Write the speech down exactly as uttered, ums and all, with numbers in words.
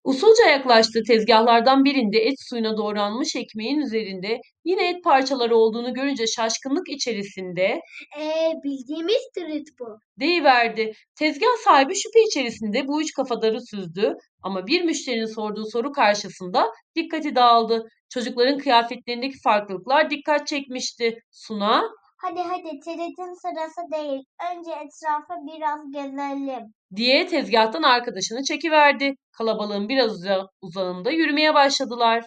Usulca yaklaştığı tezgahlardan birinde et suyuna doğranmış ekmeğin üzerinde yine et parçaları olduğunu görünce şaşkınlık içerisinde Ee, bildiğimiz trit bu. deyiverdi. Tezgah sahibi şüphe içerisinde bu üç kafadarı süzdü ama bir müşterinin sorduğu soru karşısında dikkati dağıldı. Çocukların kıyafetlerindeki farklılıklar dikkat çekmişti. Suna Hadi hadi tritin sırası değil. Önce etrafı biraz gezelim. diye tezgahtan arkadaşını çekiverdi. Kalabalığın biraz uza- uzağında yürümeye başladılar.